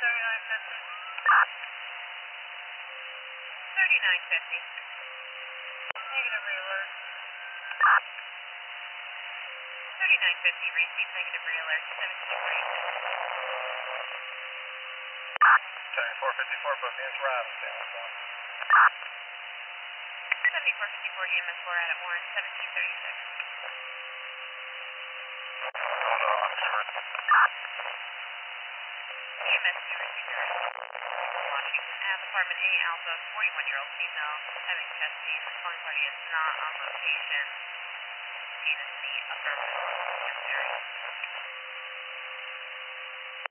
3950. 3950. Negative re-alert. 3950, receive negative re-alert, 1736. 7454, both hands right, stand by. 7454 EMS4 out at Warren, 1736. EMS2 received your Washington Ave, apartment A Alpha, 41-year-old female, having chest pain. The calling party is not on location. Pain is in the upper middle of the chest area.